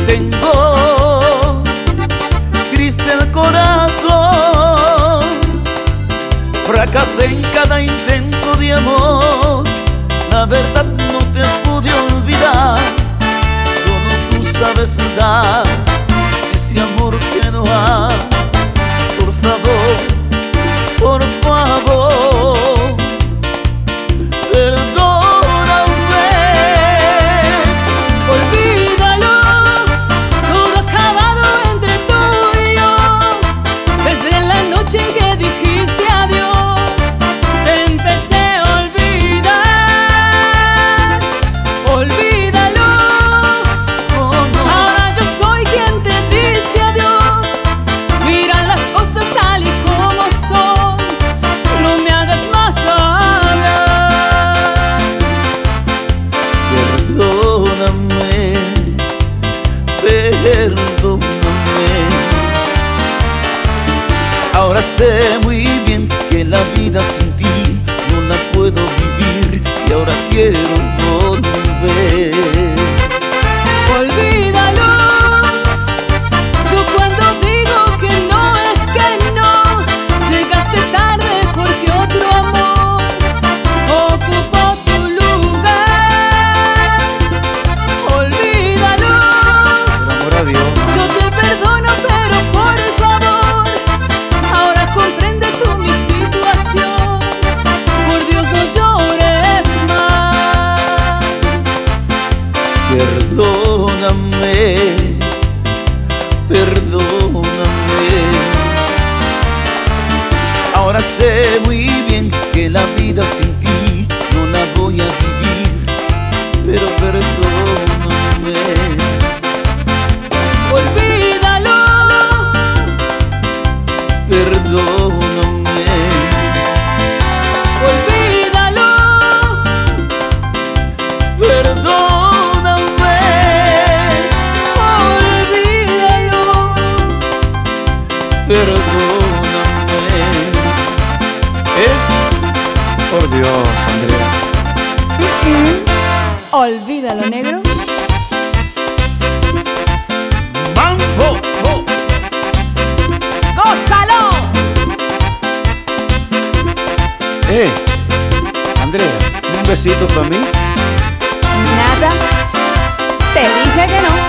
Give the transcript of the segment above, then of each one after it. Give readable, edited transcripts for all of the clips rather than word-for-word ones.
Tengo triste el corazón, fracasé en cada intento de amor. La verdad no te pude olvidar, solo tú sabes dar ese amor que no hay. Por favor, por favor, perdóname. Olvídalo, todo acabado entre tú y yo. Desde la noche en que dijiste adiós, te empecé a olvidar. Olvídalo, Oh, no. ahora yo soy quien te dice adiós. Mira las cosas tal y como son, no me hagas más hablar. Perdóname, perdóname. Ahora sé muy bien que la vida sin ti no la puedo vivir y ahora quiero volver. Olvídalo, yo cuando digo que no es que no. Llegaste tarde porque otro amor ocupó tu lugar. Olvídalo, Por amor a Dios. yo te perdono pero por favor, ahora comprende tú mi situación. Por Dios no llores más. Perdóname, perdóname. Ahora sé muy bien que la vida sin ti no la voy a vivir, pero perdóname. Olvídalo, Perdóname, olvídalo, perdóname, olvídalo. perdóname. Por Dios, Andrea. Olvídalo, negro. Mambo, oh. ¡Gózalo! Andrea, un besito para mí. Nada. Te dije que no.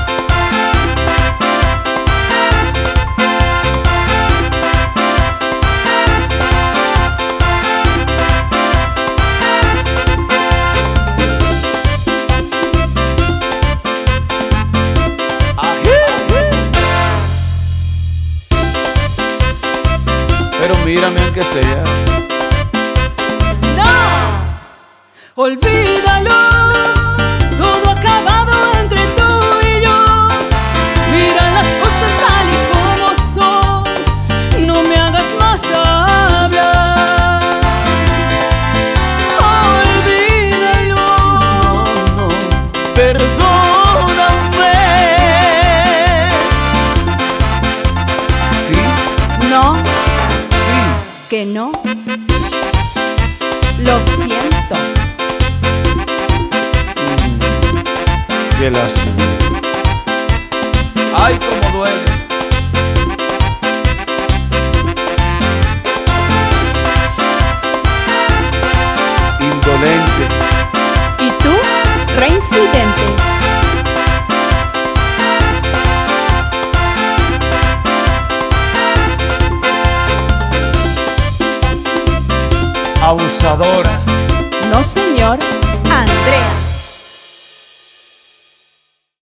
Pero mírame aunque sea. ¡No! Olvídalo, todo acabado entre tú y yo. Mira las cosas tal y como son, no me hagas más hablar. Olvídalo, No, perdóname. Sí, no, sí. que no. Lo siento. Qué lástima. Ay, cómo duele. Indolente. ¿Y tú? Reincidente. Abusadora. No, señor. Andrea.